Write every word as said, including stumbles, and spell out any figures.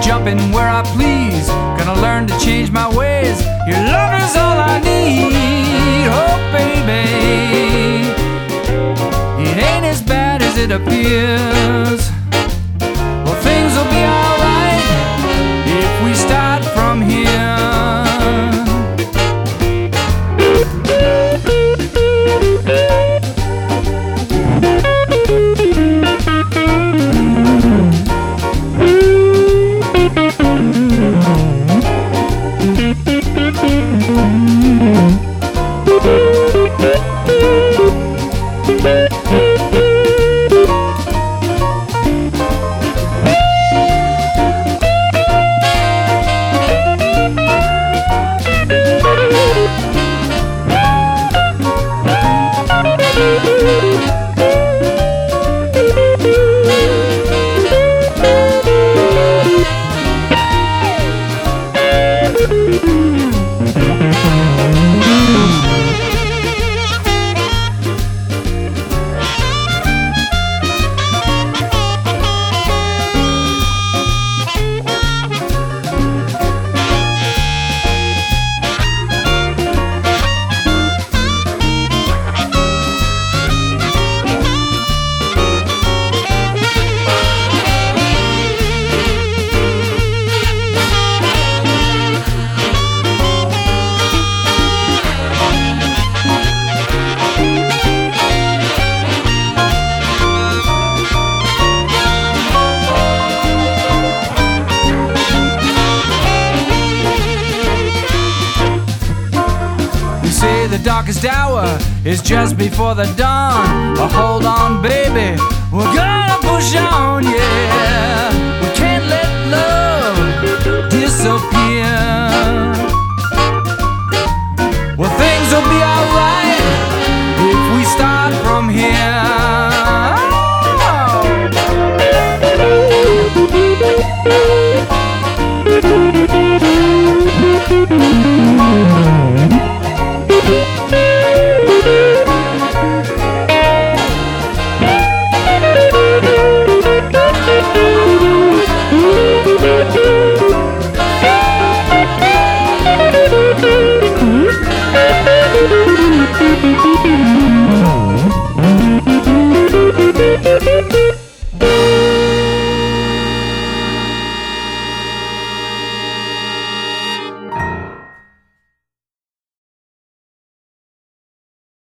jumping where I please. Gonna learn to change my ways. Your love is all I need. Oh baby, it ain't as bad as it appears. Well, things will be alright if we start from here. The darkest hour is just before the dawn. Oh, hold on, baby, we're gonna push on, yeah.